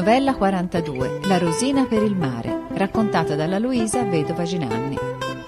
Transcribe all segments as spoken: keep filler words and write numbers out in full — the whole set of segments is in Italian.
Novella quarantadue. La rosina per il mare, raccontata dalla Luisa Vedova Ginanni.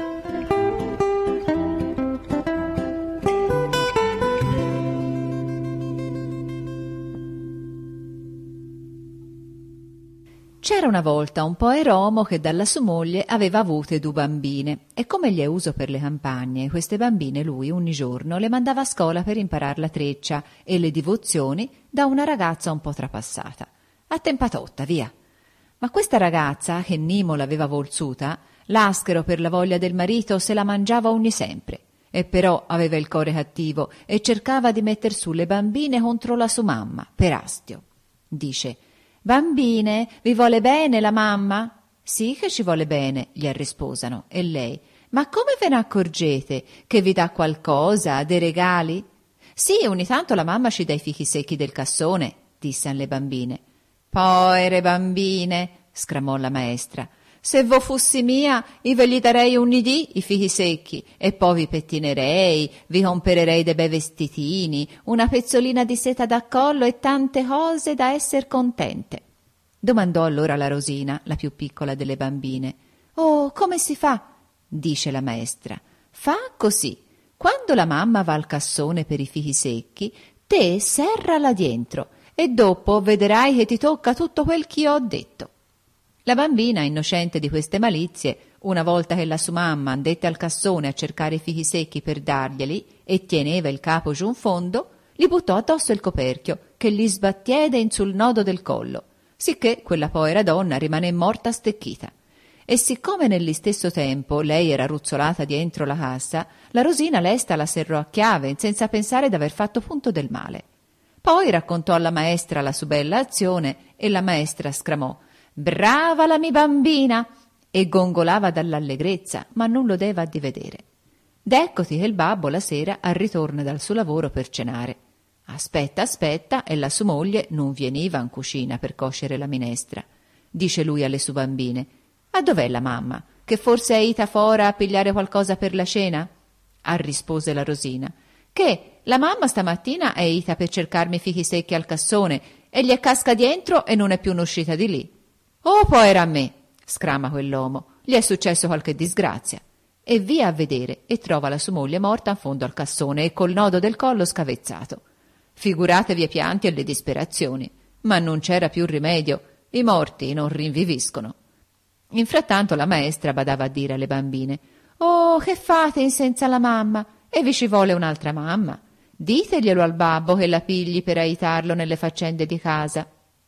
C'era una volta un poeromo che dalla sua moglie aveva avute due bambine e come gli è uso per le campagne, queste bambine lui ogni giorno le mandava a scuola per imparar la treccia e le divozioni da una ragazza un po' trapassata. Attempatotta, via. Ma questa ragazza, che Nimo l'aveva volsuta, l'aschero per la voglia del marito se la mangiava ogni sempre, e però aveva il core cattivo e cercava di metter su le bambine contro la sua mamma, per astio. Dice: «Bambine, vi vuole bene la mamma?» «Sì che ci vuole bene», gli risposano, e lei: «Ma come ve ne accorgete? Che vi dà qualcosa, dei regali?» «Sì, ogni tanto la mamma ci dà i fichi secchi del cassone», dissero le bambine. «Povere bambine», sclamò la maestra, «se vo fossi mia, io ve gli darei un nidì i fichi secchi, e poi vi pettinerei, vi compererei dei bei vestitini, una pezzolina di seta da collo e tante cose da esser contente». Domandò allora la Rosina, la più piccola delle bambine. «Oh, come si fa?» dice la maestra. «Fa così. Quando la mamma va al cassone per i fichi secchi, te serrala dietro, e dopo vedrai che ti tocca tutto quel ch'io ho detto». La bambina, innocente di queste malizie, una volta che la sua mamma andette al cassone a cercare i fichi secchi per darglieli e teneva il capo giù in fondo, gli buttò addosso il coperchio, che gli sbattiede in sul nodo del collo, sicché quella povera donna rimane morta stecchita. E siccome nell'istesso tempo lei era ruzzolata dietro la cassa, la Rosina lesta la serrò a chiave, senza pensare d'aver fatto punto del male. Poi raccontò alla maestra la sua bella azione e la maestra sclamò: «Brava la mi bambina!» e gongolava dall'allegrezza, ma non lo deva di vedere. D'eccoti che il babbo la sera arritorna dal suo lavoro per cenare. Aspetta, aspetta, e la sua moglie non veniva in cucina per coscere la minestra. Dice lui alle sue bambine: «A dov'è la mamma? Che forse è ita fora a pigliare qualcosa per la cena?» Ah, rispose la Rosina: «Che la mamma stamattina è ita per cercarmi i fichi secchi al cassone e gli è casca dietro e non è più uscita di lì». «Oh, poi era a me!» sclama quell'uomo. «Gli è successo qualche disgrazia». E via a vedere, e trova la sua moglie morta in fondo al cassone e col nodo del collo scavezzato. Figuratevi i pianti e le disperazioni, ma non c'era più rimedio, i morti non rinviviscono. Infrattanto la maestra badava a dire alle bambine: «Oh, che fate in senza la mamma? E vi ci vuole un'altra mamma? Diteglielo al babbo che la pigli per aiutarlo nelle faccende di casa».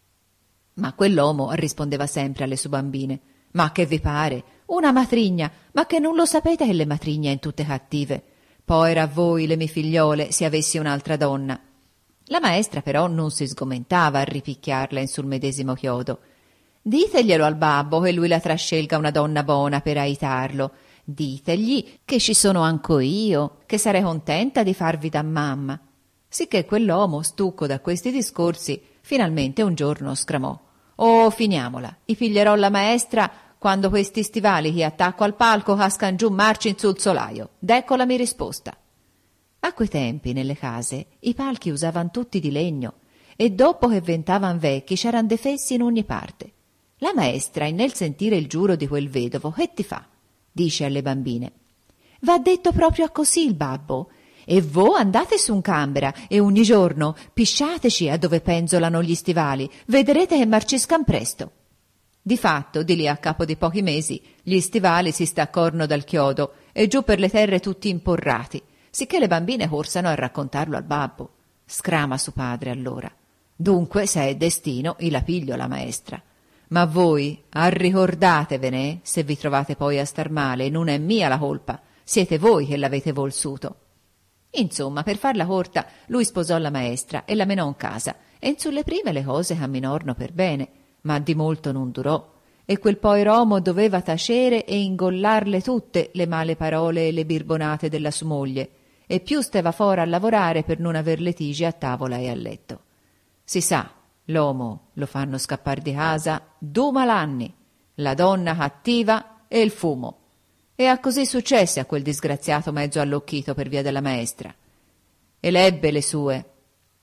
Ma quell'uomo rispondeva sempre alle sue bambine: «Ma che vi pare? Una matrigna, ma che non lo sapete che le matrigne in tutte cattive? Poi era a voi, le mie figliole, se avessi un'altra donna». La maestra però non si sgomentava a ripicchiarla in sul medesimo chiodo. «Diteglielo al babbo che lui la trascelga una donna buona per aiutarlo. Ditegli che ci sono anco io, che sarei contenta di farvi da mamma». Sicché quell'uomo, stucco da questi discorsi, finalmente un giorno sclamò: «Oh, finiamola, i piglierò la maestra quando questi stivali che attacco al palco cascan giù marci in sul solaio. D'ecco la mia risposta». A quei tempi nelle case i palchi usavan tutti di legno e dopo che ventavan vecchi c'eran defessi in ogni parte. La maestra, nel sentire il giuro di quel vedovo, che ti fa? Dice alle bambine: «Va detto proprio a così il babbo, e voi andate su un cambera e ogni giorno pisciateci a dove penzolano gli stivali, vedrete che marciscan presto». Difatto, di lì a capo di pochi mesi, gli stivali si staccorno dal chiodo e giù per le terre tutti imporrati, sicché le bambine corsano a raccontarlo al babbo. Scrama suo padre allora: «Dunque, se è destino, io la piglio la maestra. Ma voi, arricordatevene, se vi trovate poi a star male, non è mia la colpa, siete voi che l'avete volsuto». Insomma, per farla corta, lui sposò la maestra e la menò in casa, e in sulle prime le cose camminorno per bene, ma di molto non durò, e quel poeromo doveva tacere e ingollarle tutte le male parole e le birbonate della sua moglie, e più steva fora a lavorare per non aver litigi a tavola e a letto. Si sa, l'uomo lo fanno scappar di casa due malanni, la donna cattiva e il fumo. E ha così successe a quel disgraziato mezzo allocchito per via della maestra. E l'ebbe le sue.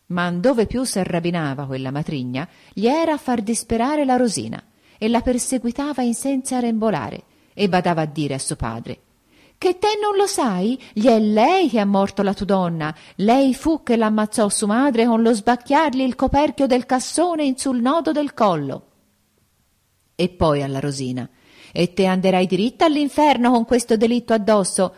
Ma dove più s'arrabinava quella matrigna, gli era a far disperare la Rosina, e la perseguitava in senza rembolare, e badava a dire a suo padre: «Che te non lo sai? Gli è lei che ha morto la tua donna, lei fu che l'ammazzò sua madre con lo sbacchiargli il coperchio del cassone in sul nodo del collo». E poi alla Rosina: «E te anderai diritta all'inferno con questo delitto addosso.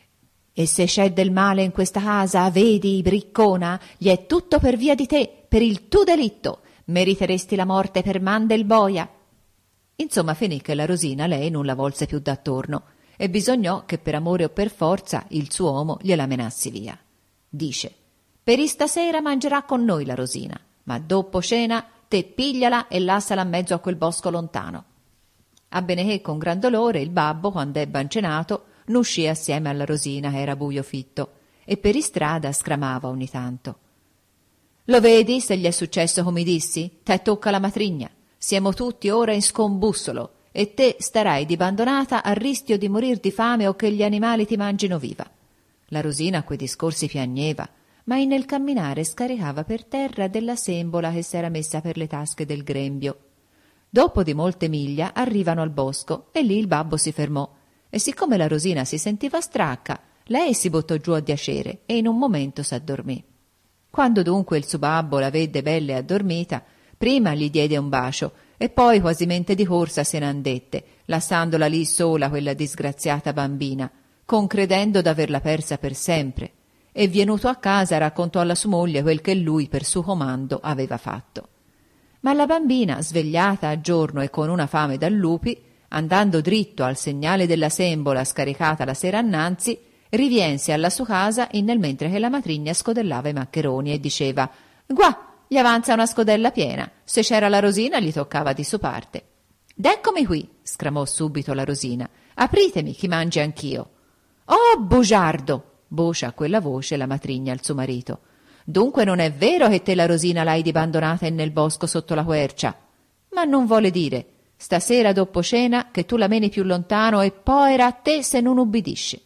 E se c'è del male in questa casa, vedi, briccona, gli è tutto per via di te, per il tuo delitto. Meriteresti la morte per man del boia». Insomma, finì che la Rosina lei non la volse più d'attorno, e bisognò che per amore o per forza il suo uomo gliela menassi via. Dice: «Per istasera mangerà con noi la Rosina, ma dopo cena te pigliala e lassala a mezzo a quel bosco lontano». Abbene che con gran dolore il babbo, quando ebbe ancenato, n'uscì assieme alla Rosina, che era buio fitto, e per istrada scramava ogni tanto: «Lo vedi se gli è successo come dissi? Te tocca la matrigna. Siamo tutti ora in scombussolo, e te starai dibandonata a rischio di morir di fame o che gli animali ti mangino viva». La Rosina a quei discorsi piagneva, ma in nel camminare scaricava per terra della sembola che s'era messa per le tasche del grembio. Dopo di molte miglia arrivano al bosco, e lì il babbo si fermò, e siccome la Rosina si sentiva stracca, lei si buttò giù a diacere e in un momento s'addormì. Quando dunque il suo babbo la vede bella e addormita, prima gli diede un bacio e poi quasimente di corsa se n'andette, lasciandola lì sola quella disgraziata bambina, concredendo d'averla persa per sempre, e venuto a casa raccontò alla sua moglie quel che lui per suo comando aveva fatto. Ma la bambina, svegliata a giorno e con una fame da lupi, andando dritto al segnale della sembola scaricata la sera annanzi, riviense alla sua casa in nel mentre che la matrigna scodellava i maccheroni e diceva: «Guà, gli avanza una scodella piena, se c'era la Rosina gli toccava di sua parte». «D'eccomi qui», sclamò subito la Rosina, «apritemi chi mangi anch'io». «Oh, bugiardo!» vocia a quella voce la matrigna al suo marito. «Dunque non è vero che te la Rosina l'hai dibandonata in nel bosco sotto la quercia? Ma non vuole dire, stasera dopo cena, che tu la meni più lontano e poi era a te se non ubbidisci».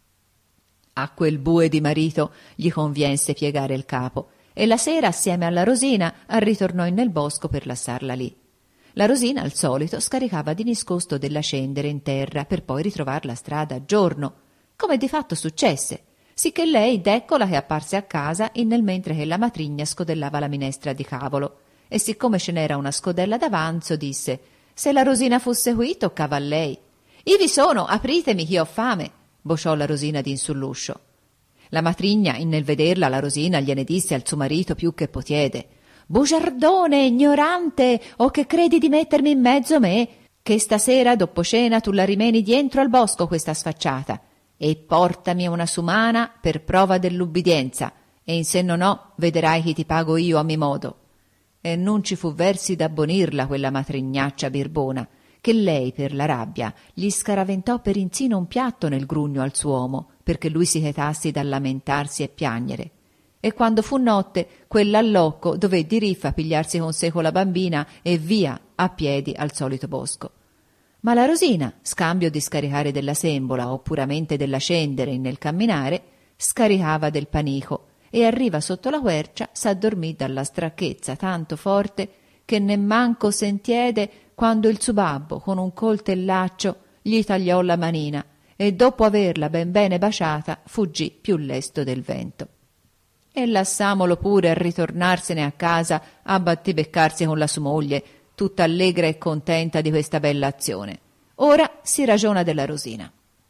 A quel bue di marito gli conviense piegare il capo, e la sera assieme alla Rosina ritornò in nel bosco per lasciarla lì. La Rosina al solito scaricava di nascosto della cendere in terra per poi ritrovar la strada a giorno, come di fatto successe, sicché lei d'eccola che apparse a casa in nel mentre che la matrigna scodellava la minestra di cavolo, e siccome ce n'era una scodella d'avanzo disse: «Se la Rosina fosse qui toccava a lei». «Ivi sono, apritemi che ho fame», vociò la Rosina din sull'uscio. La matrigna, in nel vederla, la Rosina gliene disse al suo marito più che potiede: «Bugiardone, ignorante, o che credi di mettermi in mezzo me? Che stasera dopo cena tu la rimeni dientro al bosco questa sfacciata, e portami una sumana per prova dell'ubbidienza, e in se no no vedrai che ti pago io a mi modo». E non ci fu versi d'abbonirla quella matrignaccia birbona, che lei per la rabbia gli scaraventò per insino un piatto nel grugno al suo uomo, perché lui si chetassi dal lamentarsi e piagnere. E quando fu notte, quella allocco dové di riffa pigliarsi con sé con la bambina e via a piedi al solito bosco. Ma la Rosina, scambio di scaricare della sembola o puramente della cendere nel camminare, scaricava del panico, e arriva sotto la quercia s'addormì dalla stracchezza tanto forte che nemmanco sentiede quando il suo babbo con un coltellaccio gli tagliò la manina, e dopo averla ben bene baciata fuggì più lesto del vento. E lasciamolo pure a ritornarsene a casa a battibeccarsi con la sua moglie, tutta allegra e contenta di questa bella azione. Ora si ragiona della Rosina.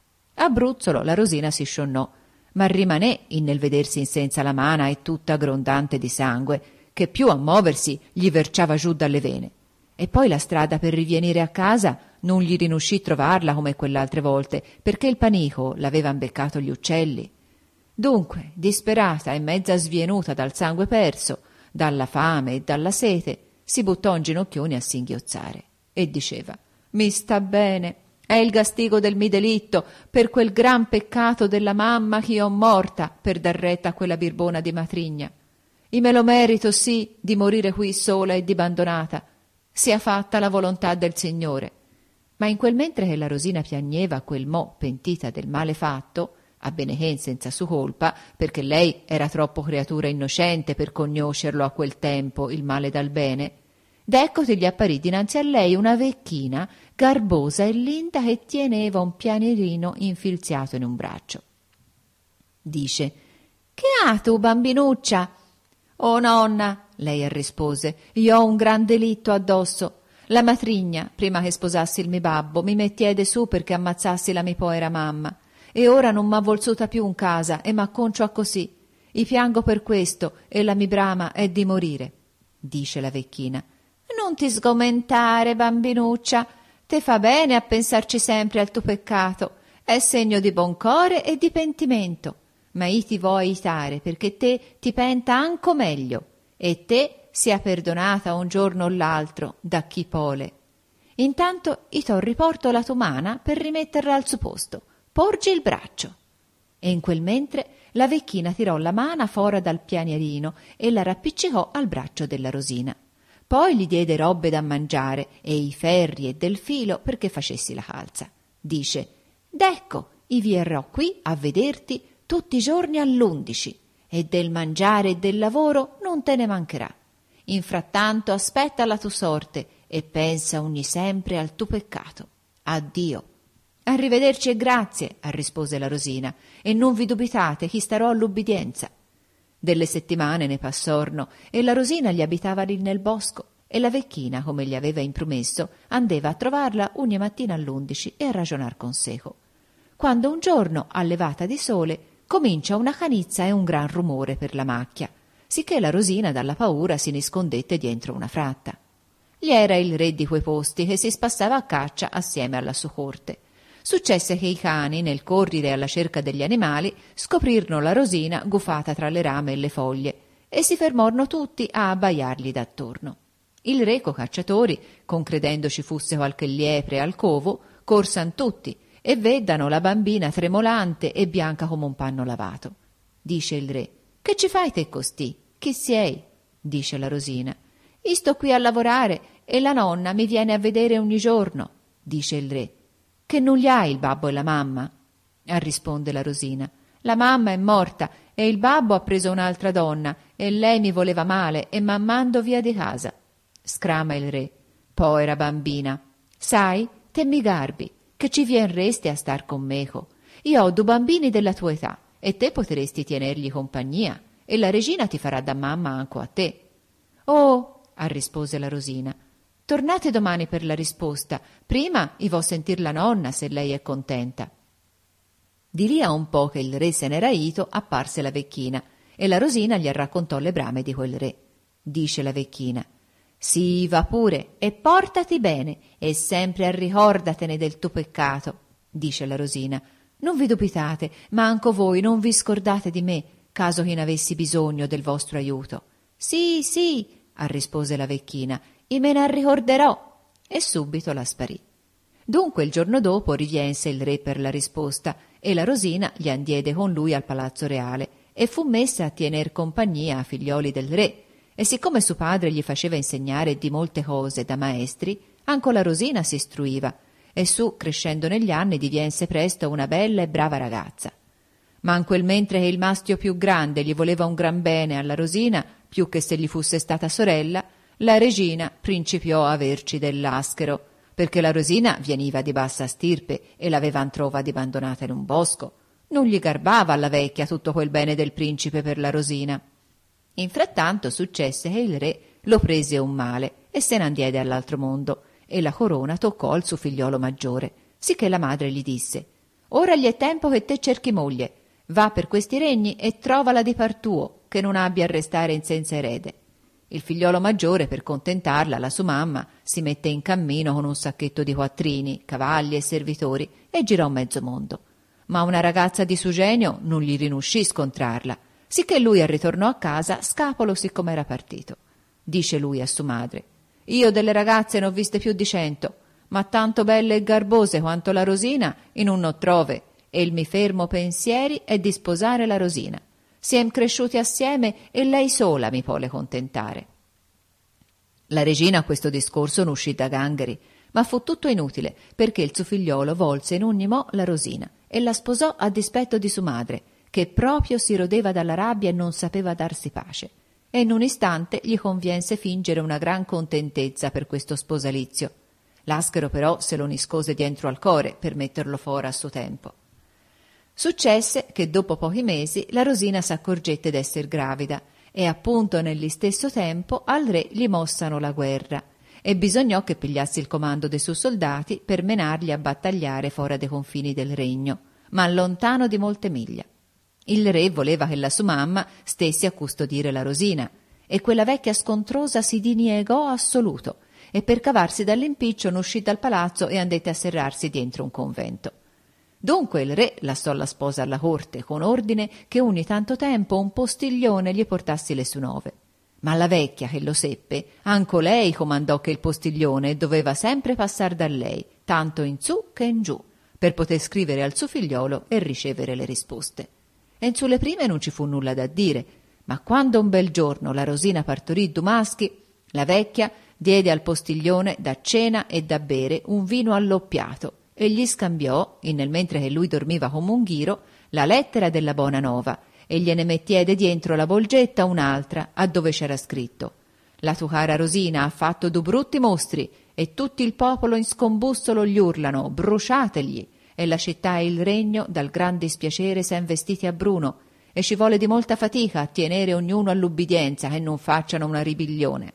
A Bruzzolo la Rosina si scionnò, ma rimanè in nel vedersi in senza la mana e tutta grondante di sangue, che più a muoversi gli verciava giù dalle vene. E poi la strada per rivenire a casa non gli rinuscì trovarla come quell'altre volte, perché il panico l'aveva beccato gli uccelli. Dunque, disperata e mezza svienuta dal sangue perso, dalla fame e dalla sete, si buttò in ginocchioni a singhiozzare e diceva: «Mi sta bene, è il gastigo del mi delitto per quel gran peccato della mamma che io ho morta per dar retta a quella birbona di matrigna. I me lo merito, sì, di morire qui sola e dibandonata, sia fatta la volontà del Signore». Ma in quel mentre che la Rosina piagneva quel mo pentita del male fatto, a Benechen senza su colpa, perché lei era troppo creatura innocente per conoscerlo a quel tempo il male dal bene. D'eccoti gli apparì dinanzi a lei una vecchina garbosa e linda che teneva un pianierino infilziato in un braccio. Dice: «Che ha tu, bambinuccia?» «Oh nonna», lei rispose, «io ho un gran delitto addosso. La matrigna, prima che sposassi il mio babbo, mi mettiede su perché ammazzassi la mia povera mamma. E ora non m'ha volsuta più in casa e m'acconcio a così. I piango per questo e la mi brama è di morire». Dice la vecchina: «Non ti sgomentare, bambinuccia, te fa bene a pensarci sempre al tuo peccato, è segno di buon core e di pentimento, ma io ti vo aiutare perché te ti penta anco meglio e te sia perdonata un giorno o l'altro da chi pole. Intanto io t'ho riporto la tua mana per rimetterla al suo posto, porgi il braccio». E in quel mentre la vecchina tirò la mana fora dal pianierino e la rappiccicò al braccio della Rosina. Poi gli diede robe da mangiare e i ferri e del filo perché facessi la calza. Dice: «D'ecco, i vierrò qui a vederti tutti i giorni all'undici e del mangiare e del lavoro non te ne mancherà. Infrattanto aspetta la tua sorte e pensa ogni sempre al tuo peccato. Addio». «Arrivederci e grazie», rispose la Rosina, «e non vi dubitate chi starò all'ubbidienza». Delle settimane ne passorno e la Rosina gli abitava lì nel bosco e la vecchina, come gli aveva impromesso, andeva a trovarla ogni mattina all'undici e a ragionar con seco. Quando un giorno, a levata di sole, comincia una canizza e un gran rumore per la macchia, sicché la Rosina dalla paura si nascondette dietro una fratta. Gli era il re di quei posti che si spassava a caccia assieme alla sua corte. Successe che i cani, nel correre alla cerca degli animali, scoprirono la Rosina gufata tra le rame e le foglie e si fermorno tutti a abbaiargli d'attorno. Il re co cacciatori, concredendo ci fosse qualche liepre al covo, corsan tutti e veddano la bambina tremolante e bianca come un panno lavato. Dice il re: «Che ci fai te costì? Chi sei?» Dice la Rosina: «Io sto qui a lavorare e la nonna mi viene a vedere ogni giorno». Dice il re: «Che non li hai il babbo e la mamma?» A risponde la Rosina: «La mamma è morta e il babbo ha preso un'altra donna e lei mi voleva male e m'ha mando via di casa». Scrama il re: «Povera bambina, sai, te mi garbi, che ci vienresti a star con meco. Io ho due bambini della tua età e te potresti tenergli compagnia e la regina ti farà da mamma anco a te». «Oh», rispose la Rosina, «tornate domani per la risposta. Prima i vo sentir la nonna se lei è contenta». Di lì a un po' che il re se n'era ito, apparse la vecchina e la Rosina gli raccontò le brame di quel re. Dice la vecchina: «Sì, va pure e portati bene e sempre ricordatene del tuo peccato». Dice la Rosina: «Non vi dubitate, ma anco voi non vi scordate di me, caso che ne avessi bisogno del vostro aiuto». «Sì, sì», rispose la vecchina, «e me ne ricorderò». E subito la sparì. Dunque il giorno dopo riviense il re per la risposta e la Rosina gli andiede con lui al palazzo reale e fu messa a tener compagnia a figlioli del re. E siccome suo padre gli faceva insegnare di molte cose da maestri, anco la Rosina si istruiva e su, crescendo negli anni, divense presto una bella e brava ragazza. Ma in quel mentre che il mastio più grande gli voleva un gran bene alla Rosina, più che se gli fosse stata sorella, la regina principiò a averci dell'aschero, perché la Rosina veniva di bassa stirpe e l'avevan trovata abbandonata in un bosco. Non gli garbava alla vecchia tutto quel bene del principe per la Rosina. Infrattanto successe che il re lo prese un male e se n'andiede all'altro mondo e la corona toccò al suo figliolo maggiore, sicché la madre gli disse: «Ora gli è tempo che te cerchi moglie, va per questi regni e trovala di par tuo, che non abbia a restare in senza erede». Il figliolo maggiore, per contentarla, la sua mamma, si mette in cammino con un sacchetto di quattrini, cavalli e servitori e girò mezzo mondo. Ma una ragazza di suo genio non gli rinuscì scontrarla, sicché lui ritornò a casa scapolo siccome era partito. Dice lui a sua madre: «Io delle ragazze ne ho viste più di cento, ma tanto belle e garbose quanto la Rosina in un non trove, e il mi fermo pensieri è di sposare la Rosina. Siem cresciuti assieme e lei sola mi può le contentare». La regina a questo discorso non uscì da gangheri, ma fu tutto inutile, perché il suo figliolo volse in ogni mo la Rosina e la sposò a dispetto di sua madre, che proprio si rodeva dalla rabbia e non sapeva darsi pace. E in un istante gli conviense fingere una gran contentezza per questo sposalizio. L'Aschero però se lo niscose dietro al core per metterlo fuori a suo tempo. Successe che dopo pochi mesi la Rosina s'accorgette d'esser gravida e appunto nell'istesso tempo al re gli mossano la guerra e bisognò che pigliassi il comando dei suoi soldati per menarli a battagliare fora dei confini del regno, ma lontano di molte miglia. Il re voleva che la sua mamma stessi a custodire la Rosina e quella vecchia scontrosa si diniegò assoluto e per cavarsi dall'impiccio ne uscì dal palazzo e andette a serrarsi dietro un convento. Dunque il re lasciò la sposa alla corte con ordine che ogni tanto tempo un postiglione gli portassi le sue nove. Ma la vecchia, che lo seppe, anco lei comandò che il postiglione doveva sempre passar da lei, tanto in su che in giù, per poter scrivere al suo figliolo e ricevere le risposte. E in sulle prime non ci fu nulla da dire, ma quando un bel giorno la Rosina partorì due maschi, la vecchia diede al postiglione da cena e da bere un vino alloppiato e gli scambiò, in nel mentre che lui dormiva come un ghiro, la lettera della buona nova e gliene mettiede dietro la volgetta un'altra a dove c'era scritto: «La tua cara Rosina ha fatto due brutti mostri e tutto il popolo in scombussolo gli urlano: bruciategli!» e la città e il regno dal gran dispiacere s'è vestiti a bruno e ci vuole di molta fatica a tenere ognuno all'ubbidienza che non facciano una ribiglione.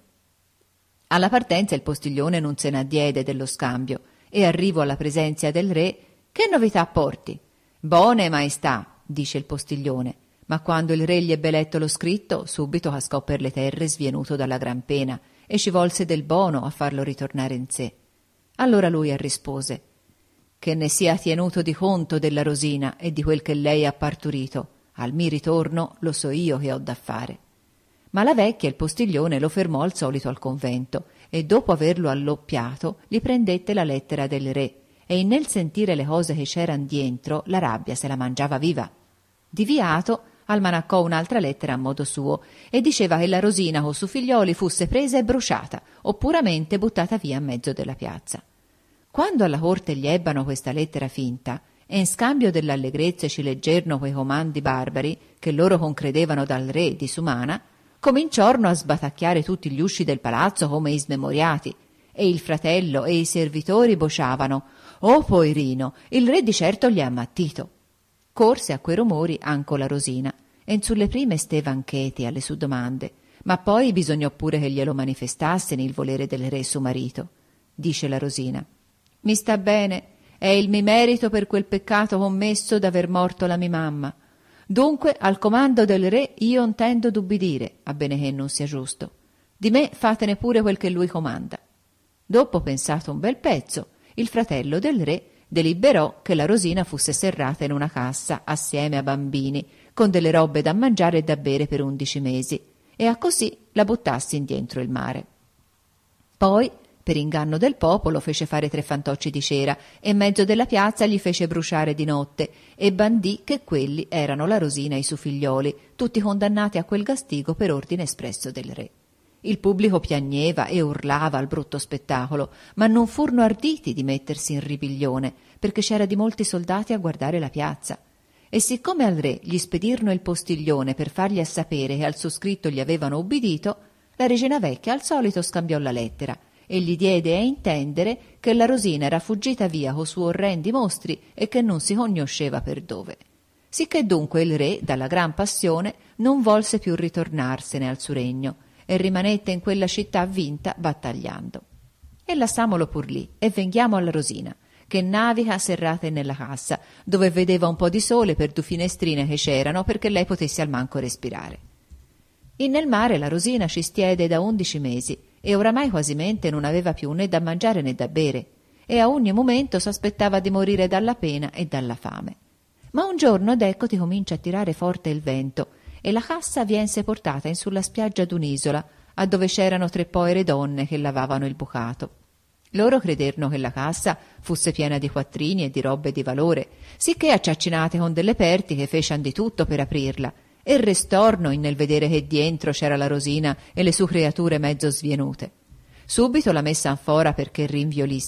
Alla partenza il postiglione non se ne addiede dello scambio e arrivo alla presenza del re: «Che novità porti?» «Bone, maestà», dice il postiglione, ma quando il re gli ebbe letto lo scritto subito cascò per le terre svienuto dalla gran pena e ci volse del bono a farlo ritornare in sé. Allora lui rispose: «Che ne sia tenuto di conto della Rosina e di quel che lei ha partorito, al mi ritorno lo so io che ho da fare». Ma la vecchia il postiglione lo fermò al solito al convento e dopo averlo alloppiato gli prendette la lettera del re e nel sentire le cose che c'eran dientro la rabbia se la mangiava viva. Diviato almanaccò un'altra lettera a modo suo e diceva che la Rosina con suoi figlioli fosse presa e bruciata o puramente buttata via a mezzo della piazza. Quando alla corte gli ebbano questa lettera finta e in scambio dell'allegrezza ci leggerno quei comandi barbari che loro concredevano dal re di Sumana, cominciorno a sbatacchiare tutti gli usci del palazzo come i smemoriati e il fratello e i servitori bociavano: «Oh poirino, il re di certo gli ha ammattito». Corse a quei rumori anco la Rosina e in sulle prime stevan cheti alle sue domande, ma poi bisognò pure che glielo manifestasse il volere del re suo marito. Dice la Rosina: «Mi sta bene, è il mi merito per quel peccato commesso d'aver morto la mi mamma. Dunque al comando del re io intendo d'ubbidire, a bene che non sia giusto. Di me fatene pure quel che lui comanda». Dopo pensato un bel pezzo, il fratello del re deliberò che la Rosina fosse serrata in una cassa assieme a bambini, con delle robe da mangiare e da bere per undici mesi, e a così la buttassi indietro il mare. Poi, per inganno del popolo, fece fare tre fantocci di cera e in mezzo della piazza gli fece bruciare di notte e bandì che quelli erano la Rosina e i suoi figlioli, tutti condannati a quel gastigo per ordine espresso del re. Il pubblico piagneva e urlava al brutto spettacolo, ma non furono arditi di mettersi in ribiglione, perché c'era di molti soldati a guardare la piazza. E siccome al re gli spedirono il postiglione per fargli a sapere che al suo scritto gli avevano ubbidito, la regina vecchia al solito scambiò la lettera e gli diede a intendere che la Rosina era fuggita via co suoi orrendi mostri e che non si conosceva per dove. Sicché dunque il re, dalla gran passione, non volse più ritornarsene al suo regno e rimanette in quella città vinta battagliando. E lasciamolo pur lì e venghiamo alla Rosina, che naviga serrata nella cassa, dove vedeva un po' di sole per due finestrine che c'erano perché lei potesse al manco respirare. In nel mare la Rosina ci stiede da undici mesi e oramai quasimente non aveva più né da mangiare né da bere e a ogni momento s'aspettava di morire dalla pena e dalla fame. Ma un giorno ed ecco ti comincia a tirare forte il vento e la cassa viense portata in sulla spiaggia d'un'isola, a dove c'erano tre povere donne che lavavano il bucato. Loro crederno che la cassa fosse piena di quattrini e di robe di valore, sicché acciaccinate con delle pertiche fecian di tutto per aprirla, e restorno in nel vedere che dientro c'era la Rosina e le sue creature mezzo svienute. Subito la messan fora perché rinviolissano,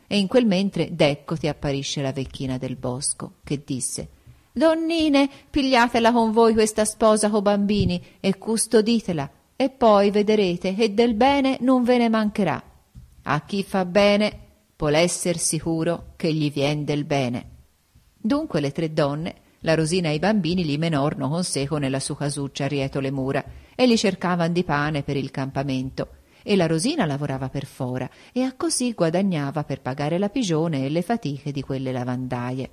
e in quel mentre d'eccoti apparisce la vecchina del bosco, che disse: «Donnine, pigliatela con voi questa sposa co bambini e custoditela, e poi vederete che del bene non ve ne mancherà. A chi fa bene può esser sicuro che gli vien del bene». Dunque le tre donne, la Rosina e i bambini, li menorno con seco nella sua casuccia arrieto le mura e li cercavan di pane per il campamento, e la Rosina lavorava per fora e a così guadagnava per pagare la pigione e le fatiche di quelle lavandaie.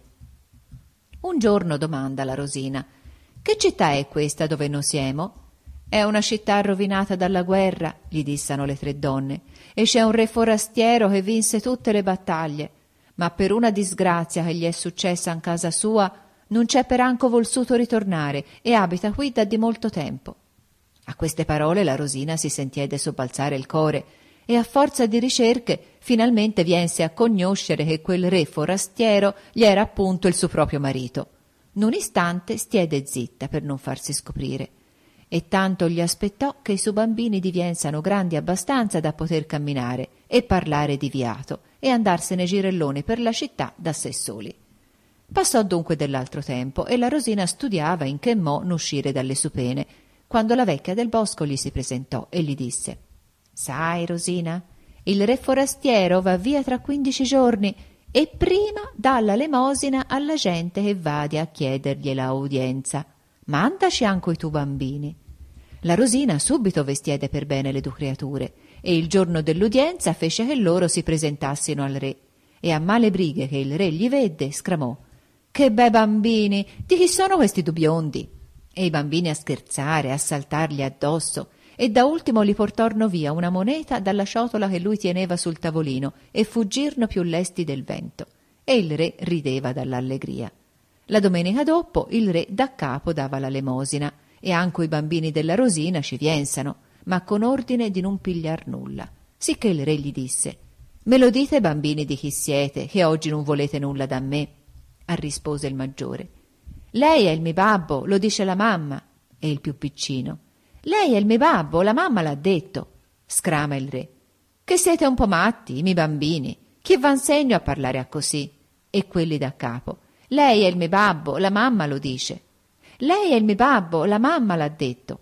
Un giorno domanda la Rosina: «Che città è questa dove noi siamo?» «È una città rovinata dalla guerra», gli dissano le tre donne, «e c'è un re forastiero che vinse tutte le battaglie, ma per una disgrazia che gli è successa in casa sua non c'è peranco volsuto ritornare e abita qui da di molto tempo». A queste parole la Rosina si sentiede sobbalzare il core e a forza di ricerche finalmente viense a cognoscere che quel re forastiero gli era appunto il suo proprio marito. Un istante stiede zitta per non farsi scoprire, e tanto gli aspettò che i suoi bambini diviensano grandi abbastanza da poter camminare e parlare di viato e andarsene girelloni per la città da sé soli. Passò dunque dell'altro tempo e la Rosina studiava in che mo n'uscire dalle sue pene, quando la vecchia del bosco gli si presentò e gli disse: «Sai, Rosina, il re forastiero va via tra quindici giorni e prima dà la lemosina alla gente che vade a chiedergliela udienza. Mandaci anche i tuoi bambini». La Rosina subito vestiede per bene le due creature e il giorno dell'udienza fece che loro si presentassero al re, e a male brighe che il re gli vedde sclamò: «Che bei bambini! Di chi sono questi due biondi?» E i bambini a scherzare, a saltargli addosso, e da ultimo li portorno via una moneta dalla ciotola che lui teneva sul tavolino e fuggirno più lesti del vento, e il re rideva dall'allegria. La domenica dopo il re da capo dava la lemosina, e anche i bambini della Rosina ci viensano, ma con ordine di non pigliar nulla, sicché il re gli disse: «Me lo dite, bambini, di chi siete, che oggi non volete nulla da me?» Ah, rispose il maggiore: «Lei è il mio babbo, lo dice la mamma». E il più piccino: «Lei è il mio babbo, la mamma l'ha detto». Scrama il re: «Che siete un po' matti, i miei bambini, chi v'ha insegno a parlare a così?» E quelli da capo: «Lei è il mio babbo, la mamma lo dice». «Lei è il mio babbo, la mamma l'ha detto».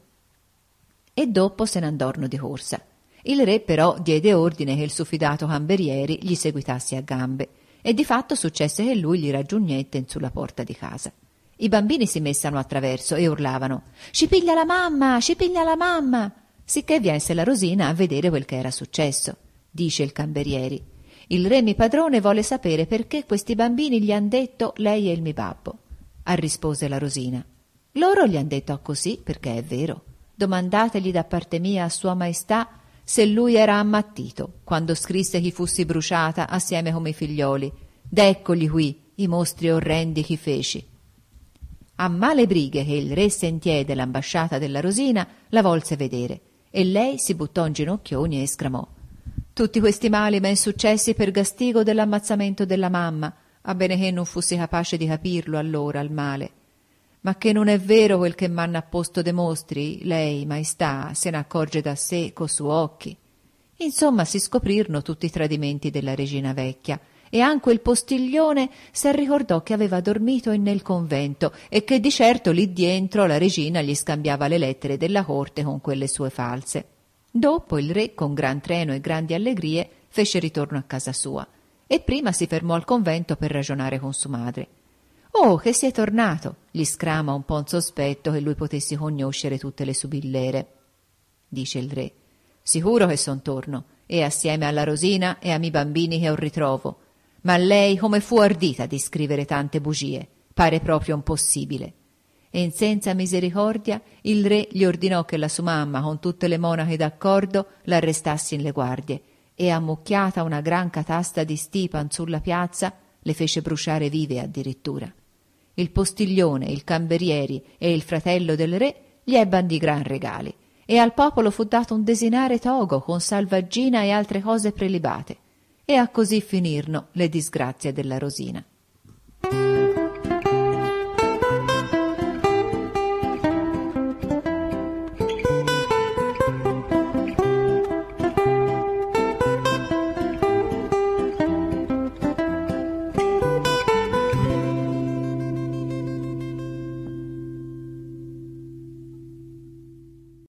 E dopo se n'andorno di corsa. Il re però diede ordine che il suo fidato camerieri gli seguitasse a gambe, e di fatto successe che lui gli raggiugnette sulla porta di casa. I bambini si messano a traverso e urlavano: «Ci piglia la mamma, ci piglia la mamma!» Sicché viense la Rosina a vedere quel che era successo. Dice il camerieri: «Il re mi padrone vuole sapere perché questi bambini gli han detto lei è il mio babbo». Ah, rispose la Rosina: «Loro gli han detto così perché è vero. Domandategli da parte mia a sua maestà se lui era ammattito quando scrisse chi fussi bruciata assieme come i figlioli. D'eccoli qui i mostri orrendi chi feci». A male brighe che il re sentiede l'ambasciata della Rosina la volse vedere, e lei si buttò in ginocchioni e esclamò: «Tutti questi mali m'en successi per gastigo dell'ammazzamento della mamma, a bene che non fossi capace di capirlo allora il male. Ma che non è vero quel che m'hanno apposto de mostri, lei, maestà, se n'accorge da sé co suoi occhi». Insomma si scoprirono tutti i tradimenti della regina vecchia, e anche il postiglione s'arricordò che aveva dormito in nel convento e che di certo lì dientro la regina gli scambiava le lettere della corte con quelle sue false. Dopo il re, con gran treno e grandi allegrie, fece ritorno a casa sua, e prima si fermò al convento per ragionare con sua madre. «Oh, che sei tornato!» gli scrama un po' un sospetto che lui potessi conoscere tutte le subillere. Dice il re: «Sicuro che son torno, e assieme alla Rosina e a mi bambini che ho ritrovo. Ma lei come fu ardita di scrivere tante bugie? Pare proprio impossibile». E in senza misericordia il re gli ordinò che la sua mamma con tutte le monache d'accordo l'arrestasse in le guardie, e ammucchiata una gran catasta di stipa sulla piazza le fece bruciare vive addirittura. Il postiglione, il camerieri e il fratello del re gli ebban di gran regali, e al popolo fu dato un desinare togo con salvaggina e altre cose prelibate, e a così finirno le disgrazie della Rosina.